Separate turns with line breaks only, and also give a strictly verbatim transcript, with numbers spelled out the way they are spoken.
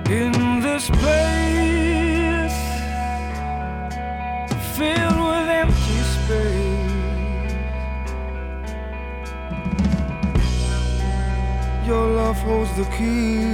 In this place filled with empty space, your love holds the key.